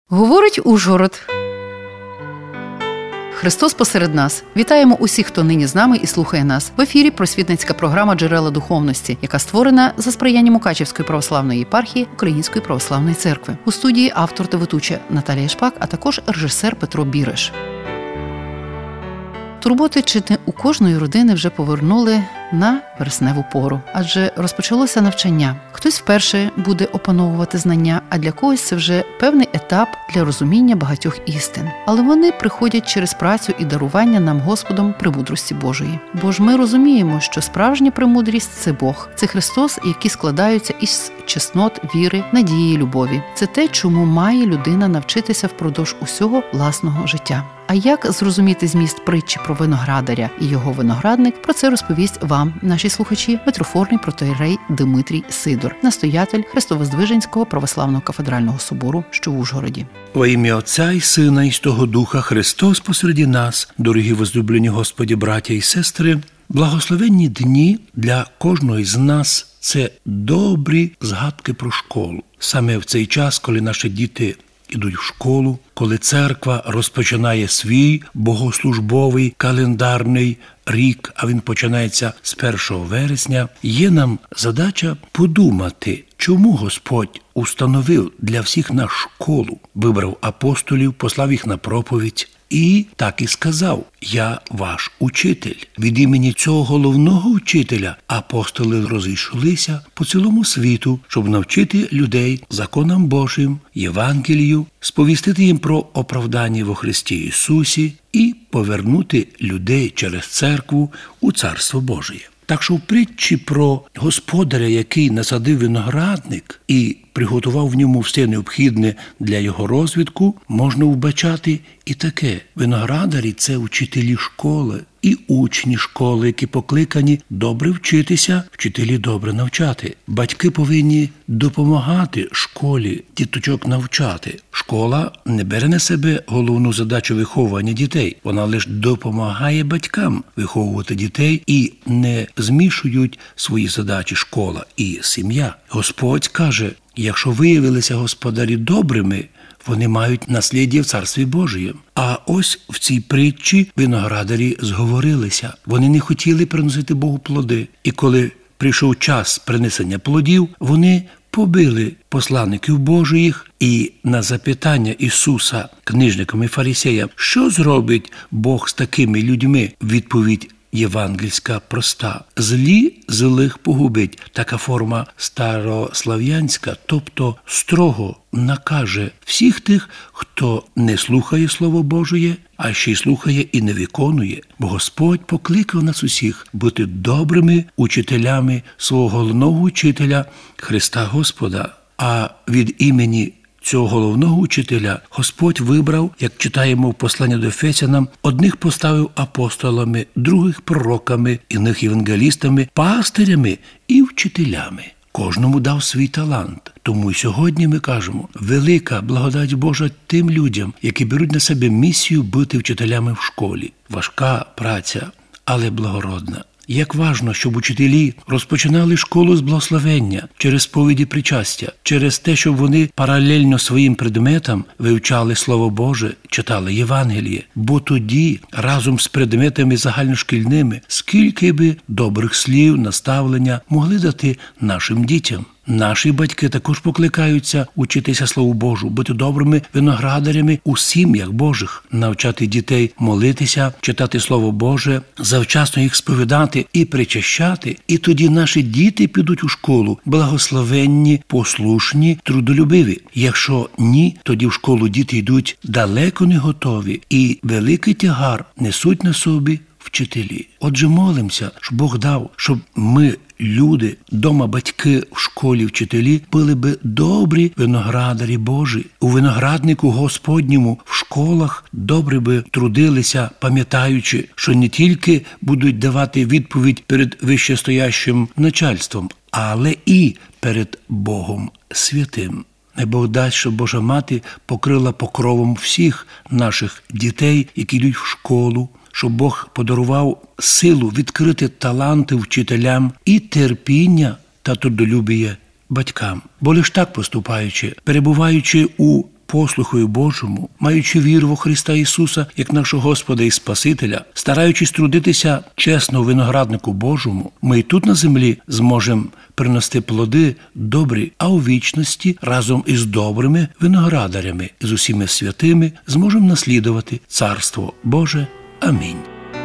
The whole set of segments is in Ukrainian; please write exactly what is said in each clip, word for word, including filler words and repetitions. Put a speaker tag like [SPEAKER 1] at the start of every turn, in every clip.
[SPEAKER 1] Говорить Ужгород. Христос посеред нас. Вітаємо усіх, хто нині з нами і слухає нас. В ефірі просвітницька програма «Джерела духовності», яка створена за сприяння Мукачівської православної єпархії Української православної церкви. У студії автор та ведуча Наталія Шпак, а також режисер Петро Біреш. Турботи чи не у кожної родини вже повернули на вересневу пору, адже розпочалося навчання. Хтось вперше буде опановувати знання, а для когось це вже певний етап для розуміння багатьох істин. Але вони приходять через працю і дарування нам Господом премудрості Божої. Бо ж ми розуміємо, що справжня премудрість – це Бог, це Христос, які складаються із чеснот віри, надії, любові. Це те, чому має людина навчитися впродовж усього власного життя. А як зрозуміти зміст притчі про виноградаря і його виноградник, про це розповість вам, наші слухачі, митрофорний протоієрей Димитрій Сидор, настоятель Христовоздвиженського православного кафедрального собору, що в Ужгороді.
[SPEAKER 2] Во ім'я Отця і Сина і Святого Духа, Христос посереді нас, дорогі возлюблені Господі, браття і сестри, благословенні дні для кожного із нас – це добрі згадки про школу. Саме в цей час, коли наші діти ідуть в школу, коли церква розпочинає свій богослужбовий календарний рік, а він починається з першого вересня, є нам задача подумати, чому Господь установив для всіх нас школу, вибрав апостолів, послав їх на проповідь. І так і сказав: «Я ваш учитель». Від імені цього головного учителя апостоли розійшлися по цілому світу, щоб навчити людей законам Божим, Євангелію, сповістити їм про оправдання во Христі Ісусі і повернути людей через церкву у Царство Божє. Так що в притчі про господаря, який насадив виноградник і приготував в ньому все необхідне для його розвитку, можна вбачати і таке. Виноградарі – це учителі школи і учні школи, які покликані добре вчитися, вчителі добре навчати. Батьки повинні допомагати школі діточок навчати. Школа не бере на себе головну задачу виховування дітей. Вона лише допомагає батькам виховувати дітей, і не змішують свої задачі школа і сім'я. Господь каже: якщо виявилися господарі добрими, вони мають насліддя в Царстві Божієм. А ось в цій притчі виноградарі зговорилися. Вони не хотіли приносити Богу плоди. І коли прийшов час принесення плодів, вони побили посланників Божих, і на запитання Ісуса книжникам і фарисеям, що зробить Бог з такими людьми, відповідь євангельська проста: злі злих погубить. Така форма старослав'янська, тобто строго накаже всіх тих, хто не слухає Слово Божє, а ще й слухає і не виконує. Бо Господь покликав нас усіх бути добрими учителями свого головного учителя Христа Господа. А від імені цього головного учителя Господь вибрав, як читаємо в посланні до Ефесянам, одних поставив апостолами, других пророками, іних євангелістами, пастирями і вчителями. Кожному дав свій талант. Тому й сьогодні ми кажемо: велика благодать Божа тим людям, які беруть на себе місію бути вчителями в школі. Важка праця, але благородна. Як важно, щоб учителі розпочинали школу з благословення, через сповіді причастя, через те, щоб вони паралельно своїм предметам вивчали Слово Боже, читали Євангеліє. Бо тоді, разом з предметами загальношкільними, скільки би добрих слів, наставлення могли дати нашим дітям. Наші батьки також покликаються учитися Слову Божу, бути добрими виноградарями у сім'ях Божих, навчати дітей молитися, читати Слово Боже, завчасно їх сповідати і причащати. І тоді наші діти підуть у школу благословенні, послушні, трудолюбиві. Якщо ні, тоді в школу діти йдуть далеко не готові, і великий тягар несуть на собі вчителі. Отже, молимося, щоб Бог дав, щоб ми, люди, дома батьки, в школі вчителі, були би добрі виноградарі Божі. У винограднику Господньому в школах добре би трудилися, пам'ятаючи, що не тільки будуть давати відповідь перед вищестоящим начальством, але і перед Богом святим. Не Бог дасть, щоб Божа Мати покрила покровом всіх наших дітей, які йдуть в школу, щоб Бог подарував силу відкрити таланти вчителям і терпіння та трудолюбія батькам. Бо лиш так поступаючи, перебуваючи у послухою Божому, маючи віру во Христа Ісуса як нашого Господа і Спасителя, стараючись трудитися чесно в винограднику Божому, ми і тут на землі зможемо принести плоди добрі, а у вічності разом із добрими виноградарями, з усіма святими зможемо наслідувати Царство Боже. Амінь.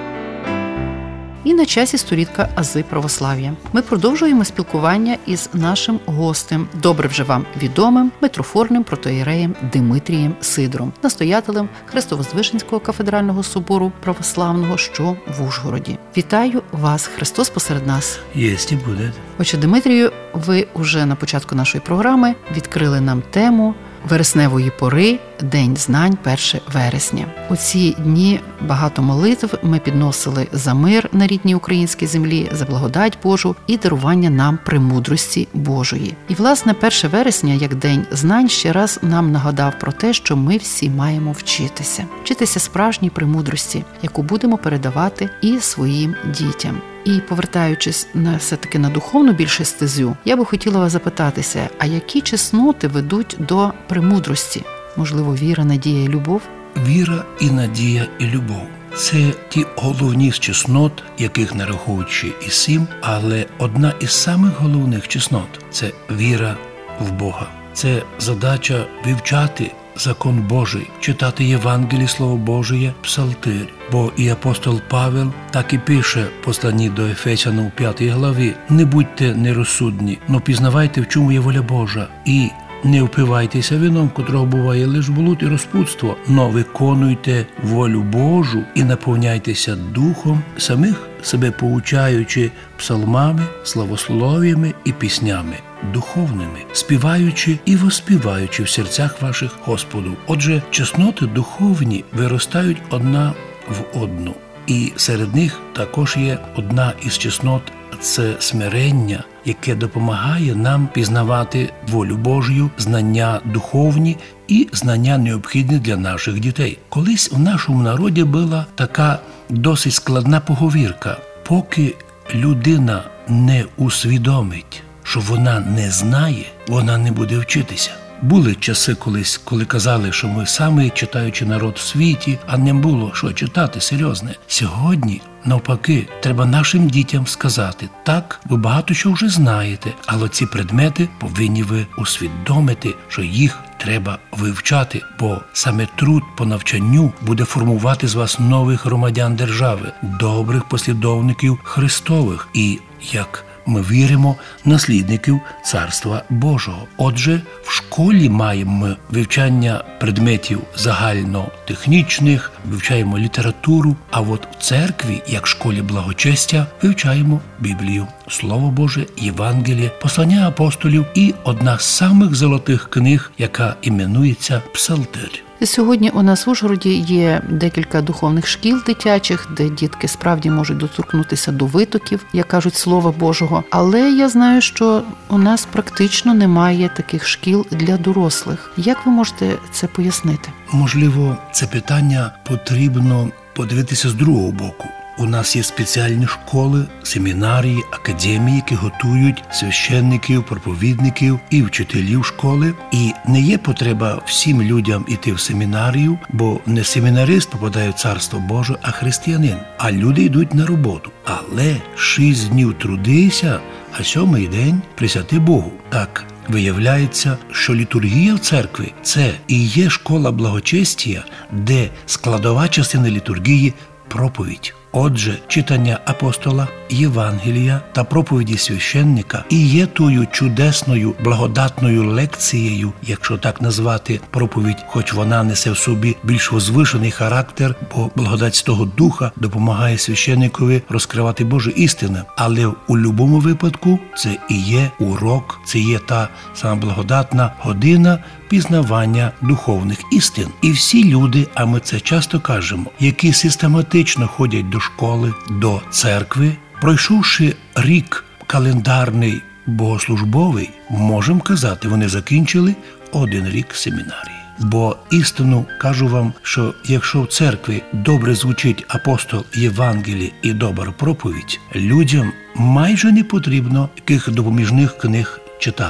[SPEAKER 1] І на часі сторінка Ази православ'я. Ми продовжуємо спілкування із нашим гостем, добре вже вам відомим митрофорним протоієреєм Димитрієм Сидором, настоятелем Христовозвишенського кафедрального собору православного, що в Ужгороді. Вітаю вас, Христос посеред нас.
[SPEAKER 2] Єсть і буде.
[SPEAKER 1] Отже, Димитрію, ви уже на початку нашої програми відкрили нам тему вересневої пори, День знань, перше вересня. У ці дні багато молитв ми підносили за мир на рідній українській землі, за благодать Божу і дарування нам премудрості Божої. І, власне, перше вересня, як День знань, ще раз нам нагадав про те, що ми всі маємо вчитися. Вчитися справжній премудрості, яку будемо передавати і своїм дітям. І, повертаючись на, все-таки на духовну більше стезю, я би хотіла вас запитатися, а які чесноти ведуть до премудрості? Можливо, віра, надія і любов?
[SPEAKER 2] Віра і надія і любов – це ті головні з чеснот, яких нараховуючи і сім, але одна із самих головних чеснот – це віра в Бога. Це задача вивчати закон Божий, читати Євангеліє, Слово Божє, псалтир. Бо і апостол Павел так і пише в посланні до Ефесян у п'ятій главі: «Не будьте нерозсудні, но пізнавайте, в чому є воля Божа, і не впивайтеся вином, котрого буває лиш блуд і розпутство, но виконуйте волю Божу і наповняйтеся духом, самих себе поучаючи псалмами, славослов'ями і піснями духовними, співаючи і воспіваючи в серцях ваших Господу». Отже, чесноти духовні виростають одна в одну. І серед них також є одна із чеснот – це смирення, яке допомагає нам пізнавати волю Божою, знання духовні і знання необхідні для наших дітей. Колись в нашому народі була така досить складна поговірка. Поки людина не усвідомить, що вона не знає, вона не буде вчитися. Були часи колись, коли казали, що ми самий читаючий народ в світі, а не було що читати серйозне. Сьогодні, навпаки, треба нашим дітям сказати: так, ви багато що вже знаєте, але ці предмети повинні ви усвідомити, що їх треба вивчати, бо саме труд по навчанню буде формувати з вас нових громадян держави, добрих послідовників Христових і, як ми віримо, наслідників Царства Божого. Отже, в школі маємо вивчання предметів загальнотехнічних, вивчаємо літературу, а от в церкві, як в школі благочестя, вивчаємо Біблію, Слово Боже, Євангеліє, послання апостолів і одна з самих золотих книг, яка іменується Псалтир.
[SPEAKER 1] Сьогодні у нас в Ужгороді є декілька духовних шкіл дитячих, де дітки справді можуть доторкнутися до витоків, як кажуть, Слова Божого. Але я знаю, що у нас практично немає таких шкіл для дорослих. Як ви можете це пояснити?
[SPEAKER 2] Можливо, це питання потрібно подивитися з другого боку. У нас є спеціальні школи, семінарії, академії, які готують священників, проповідників і вчителів школи. І не є потреба всім людям іти в семінарію, бо не семінарист попадає в Царство Боже, а християнин. А люди йдуть на роботу. Але шість днів трудися, а сьомий день присвяти Богу. Так, виявляється, що літургія в церкві – це і є школа благочестія, де складова частина літургії – проповідь. Отже, читання апостола, Євангелія та проповіді священника і є тою чудесною, благодатною лекцією, якщо так назвати проповідь, хоч вона несе в собі більш возвишений характер, бо благодать Святого Духа допомагає священникові розкривати Божі істини. Але у будь-якому випадку це і є урок, це є та сама благодатна година пізнавання духовних істин. І всі люди, а ми це часто кажемо, які систематично ходять до школи, до церкви, пройшовши рік календарний богослужбовий, можемо казати, вони закінчили один рік семінарії. Бо істину кажу вам, що якщо в церкві добре звучить апостол, Євангеліє і добра проповідь, людям майже не потрібно яких допоміжних книг читати.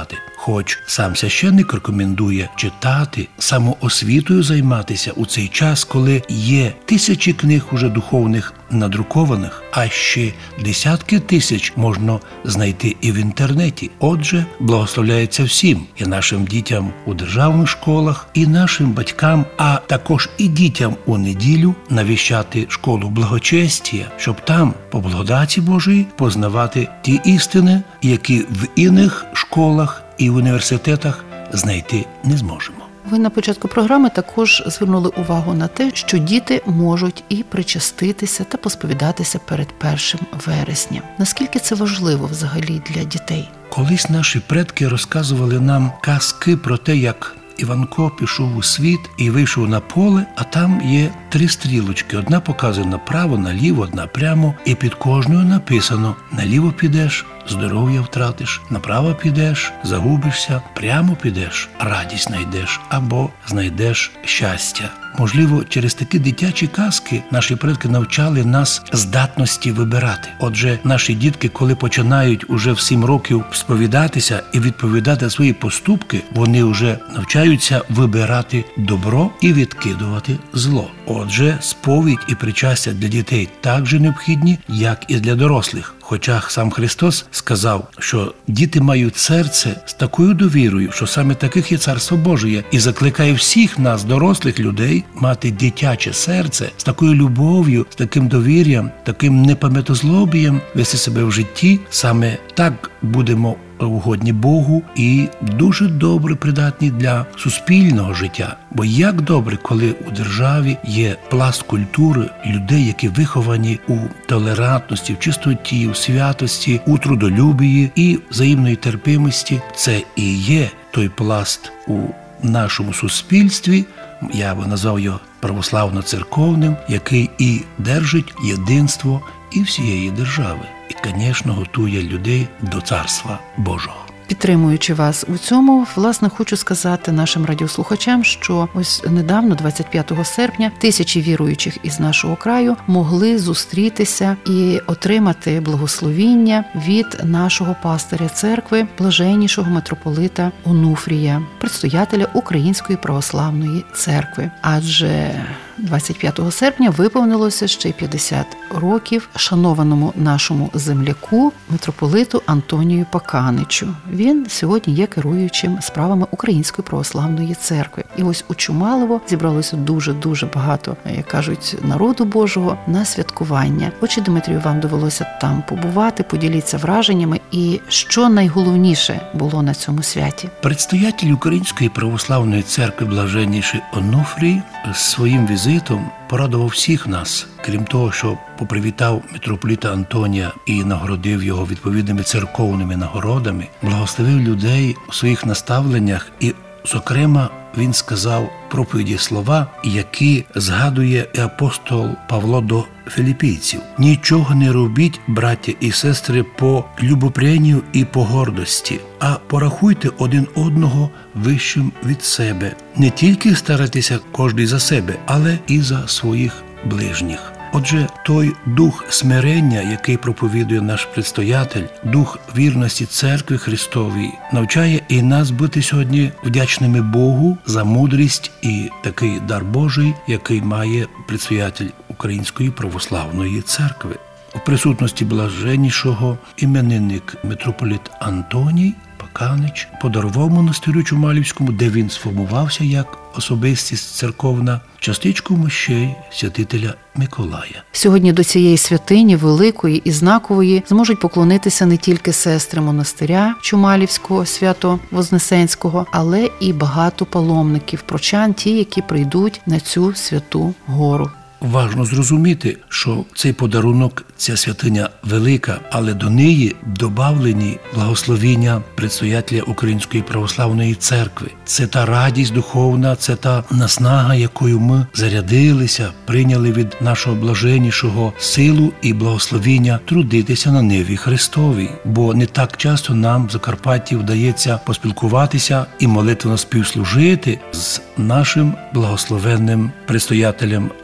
[SPEAKER 2] хоч сам священник рекомендує читати, самоосвітою займатися у цей час, коли є тисячі книг уже духовних надрукованих, а ще десятки тисяч можна знайти і в інтернеті. Отже, благословляється всім, і нашим дітям у державних школах, і нашим батькам, а також і дітям у неділю навіщати школу благочестія, щоб там, по благодаті Божій, познавати ті істини, які в інших школах і університетах знайти не зможемо.
[SPEAKER 1] Ви на початку програми також звернули увагу на те, що діти можуть і причаститися та посповідатися перед першим вересня. Наскільки це важливо взагалі для дітей?
[SPEAKER 2] Колись наші предки розказували нам казки про те, як Іванко пішов у світ і вийшов на поле, а там є три стрілочки. Одна показує направо, наліво, одна прямо, і під кожною написано: наліво підеш, здоров'я втратиш, направо підеш, загубишся, прямо підеш, радість знайдеш або знайдеш щастя. Можливо, через такі дитячі казки наші предки навчали нас здатності вибирати. Отже, наші дітки, коли починають уже в сім років сповідатися і відповідати свої поступки, вони вже навчаються вибирати добро і відкидувати зло. Отже, сповідь і причастя для дітей так же необхідні, як і для дорослих. Хоча сам Христос сказав, що діти мають серце з такою довірою, що саме таких є Царство Божє, і закликає всіх нас, дорослих людей, мати дитяче серце з такою любов'ю, з таким довір'ям, таким непам'ятозлобієм вести себе в житті. Саме так будемо угодні Богу і дуже добре придатні для суспільного життя. Бо як добре, коли у державі є пласт культури людей, які виховані у толерантності, в чистоті, у святості, у трудолюбії і взаємної терпимості. Це і є той пласт у нашому суспільстві, я би назвав його православно-церковним, який і держить єдинство і всієї держави. І, звісно, готує людей до Царства Божого.
[SPEAKER 1] Підтримуючи вас у цьому, власне, хочу сказати нашим радіослухачам, що ось недавно, двадцять п'ятого серпня, тисячі віруючих із нашого краю могли зустрітися і отримати благословіння від нашого пастиря церкви, блаженнішого митрополита Онуфрія, предстоятеля Української православної церкви. Адже двадцять п'ятого серпня виповнилося ще й п'ятдесят років шанованому нашому земляку, митрополиту Антонію Паканичу. Він сьогодні є керуючим справами Української православної церкви. І ось у Чумалово зібралося дуже-дуже багато, як кажуть, народу Божого на святкування. Отже, Дмитрію, вам довелося там побувати, поділіться враженнями. І що найголовніше було на цьому святі?
[SPEAKER 2] Предстоятель Української православної церкви блаженніший Онуфрій своїм візитом порадував всіх нас. Крім того, що попривітав митрополита Антонія і нагородив його відповідними церковними нагородами, благословив людей у своїх наставленнях і, зокрема, він сказав проповіді слова, які згадує і апостол Павло до філіпійців. «Нічого не робіть, браття і сестри, по любопрянню і по гордості, а порахуйте один одного вищим від себе. Не тільки старайтеся кожний за себе, але і за своїх ближніх». Отже, той дух смирення, який проповідує наш предстоятель, дух вірності Церкви Христовій, навчає і нас бути сьогодні вдячними Богу за мудрість і такий дар Божий, який має предстоятель Української православної церкви. У присутності блаженнішого іменинник митрополит Антоній Паканич подарував монастирю Чумалівському, де він сформувався як особистість церковна, частичку мощей святителя Миколая.
[SPEAKER 1] Сьогодні до цієї святині, великої і знакової, зможуть поклонитися не тільки сестри монастиря Чумалівського, Свято-Вознесенського, але і багато паломників, прочан, ті, які прийдуть на цю святу гору.
[SPEAKER 2] Важно зрозуміти, що цей подарунок, ця святиня велика, але до неї добавлені благословіння предстоятеля Української православної церкви. Це та радість духовна, це та наснага, якою ми зарядилися, прийняли від нашого блаженнішого силу і благословіння трудитися на ниві Христовій. Бо не так часто нам в Закарпатті вдається поспілкуватися і молитвенно співслужити з нашим благословенним предстоятелем церкви.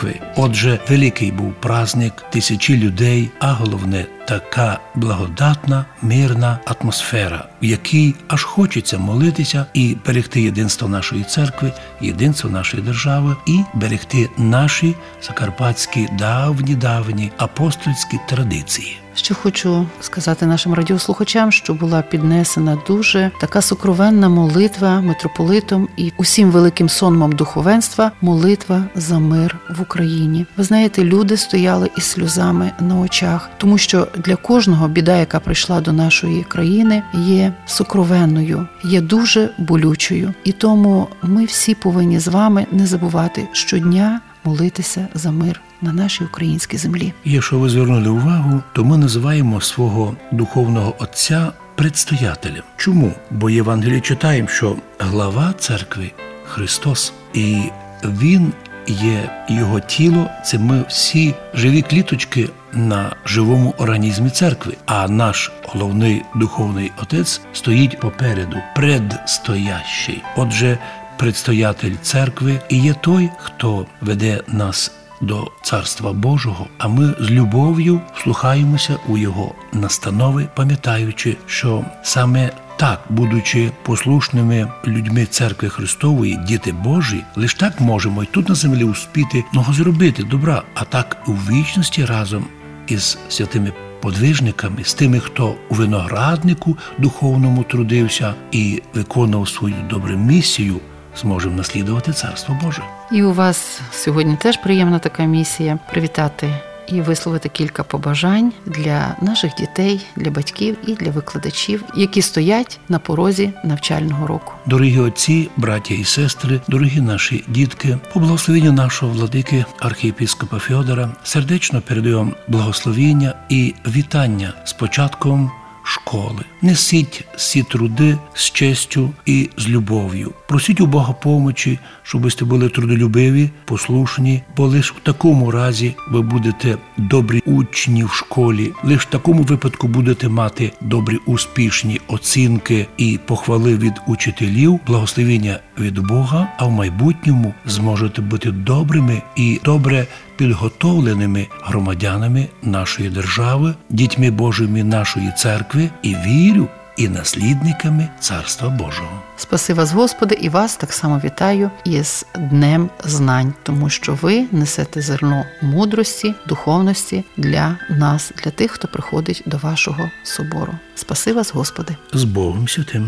[SPEAKER 2] церкви. Отже, великий був праздник, тисячі людей, а головне – така благодатна, мирна атмосфера, в якій аж хочеться молитися і берегти єдинство нашої церкви, єдинство нашої держави і берегти наші закарпатські давні-давні апостольські традиції.
[SPEAKER 1] Ще хочу сказати нашим радіослухачам, що була піднесена дуже така сокровенна молитва митрополитом і усім великим сонмом духовенства – молитва за мир в Україні. Ви знаєте, люди стояли із сльозами на очах, тому що для кожного біда, яка прийшла до нашої країни, є сокровенною, є дуже болючою. І тому ми всі повинні з вами не забувати щодня молитися за мир на нашій українській землі.
[SPEAKER 2] Якщо ви звернули увагу, то ми називаємо свого духовного отця предстоятелем. Чому? Бо в Євангелії читаємо, що глава церкви – Христос. І Він є, його тіло – це ми всі живі кліточки на живому організмі церкви. А наш головний духовний отець стоїть попереду, предстоящий. Отже, предстоятель церкви і є той, хто веде нас до Царства Божого, а ми з любов'ю вслухаємося у Його настанови, пам'ятаючи, що саме так, будучи послушними людьми Церкви Христової, діти Божі, лише так можемо і тут на землі успіти много зробити добра, а так у вічності разом із святими подвижниками, з тими, хто у винограднику духовному трудився і виконував свою добру місію, зможемо наслідувати Царство Боже.
[SPEAKER 1] І у вас сьогодні теж приємна така місія – привітати і висловити кілька побажань для наших дітей, для батьків і для викладачів, які стоять на порозі навчального року.
[SPEAKER 2] Дорогі отці, браття і сестри, дорогі наші дітки, по благословенню нашого владики архієпископа Феодора сердечно передаємо благословення і вітання з початком школи. Несіть всі труди з честю і з любов'ю. Просіть у Бога помочі, щоб ви були трудолюбиві, послушні, бо лише в такому разі ви будете добрі учні в школі, лише в такому випадку будете мати добрі успішні оцінки і похвали від учителів, благословення від Бога, а в майбутньому зможете бути добрими і добре підготовленими громадянами нашої держави, дітьми Божими нашої церкви і вірю, і наслідниками Царства Божого.
[SPEAKER 1] Спаси вас, Господи, і вас так само вітаю із Днем знань, тому що ви несете зерно мудрості, духовності для нас, для тих, хто приходить до вашого собору. Спаси вас, Господи.
[SPEAKER 2] З Богом святим.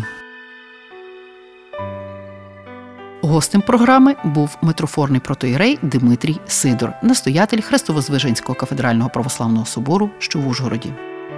[SPEAKER 1] Гостем програми був митрофорний протоієрей Димитрій Сидор, настоятель Хрестово-Звиженського кафедрального православного собору, що в Ужгороді.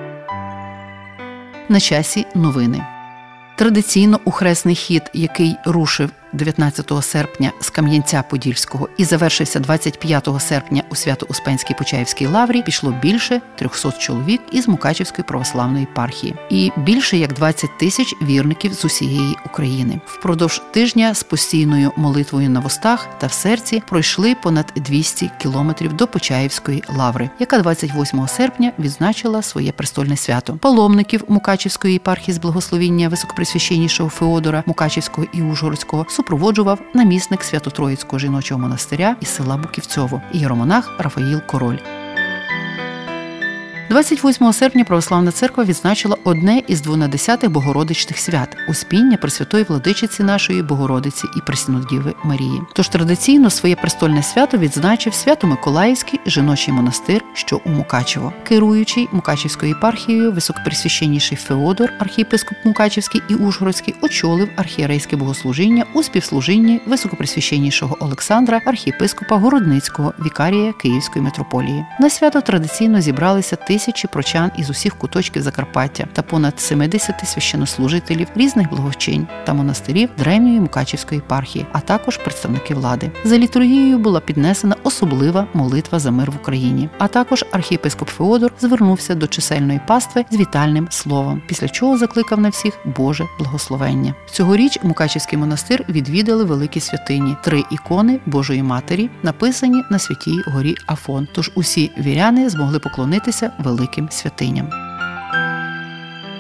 [SPEAKER 1] На часі новини. Традиційно у хресний хід, який рушив дев'ятнадцятого серпня з Кам'янця-Подільського і завершився двадцять п'ятого серпня у Свято-Успенській Почаївській лаврі, пішло більше трьохсот чоловік із Мукачівської православної єпархії і більше як двадцять тисяч вірників з усієї України. Впродовж тижня з постійною молитвою на вустах та в серці пройшли понад двісті кілометрів до Почаївської лаври, яка двадцять восьмого серпня відзначила своє престольне свято. Паломників Мукачівської єпархії з благословіння високопресвященнішого Феодора Мукачівського і Ужгородського супроводжував намісник Свято-Троїцького жіночого монастиря із села Буківцьово, ієромонах Рафаїл Король. двадцять восьмого серпня Православна Церква відзначила одне із дванадесятих Богородичних свят – Успіння Пресвятої Владичиці нашої Богородиці і Преснодіви Марії. Тож традиційно своє престольне свято відзначив Свято-Миколаївський жіночий монастир, що у Мукачево. Керуючий Мукачівською єпархією високопресвященніший Феодор, архієпископ Мукачівський і Ужгородський, очолив архієрейське богослужіння у співслужінні високопресвященнішого Олександра, архієпископа Городницького, вікарія Київської митрополії. На свято традиційно зібралися тисячі прочан із усіх куточків Закарпаття та понад сімдесят священнослужителів різних благовчень та монастирів древньої Мукачівської єпархії, а також представники влади. За літургією була піднесена особлива молитва за мир в Україні. А також архієпископ Феодор звернувся до чисельної пастви з вітальним словом, після чого закликав на всіх Боже благословення. Цьогоріч Мукачівський монастир відвідали великі святині – три ікони Божої Матері, написані на святій горі Афон. Тож усі віряни змогли поклонитися великим святиням.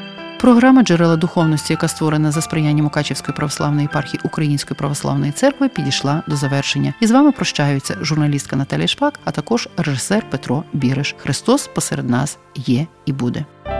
[SPEAKER 1] Програма «Джерела духовності», яка створена за сприяння Мукачівської православної єпархії Української православної церкви, підійшла до завершення. І з вами прощаються журналістка Наталія Шпак, а також режисер Петро Біриш. Христос посеред нас є і буде.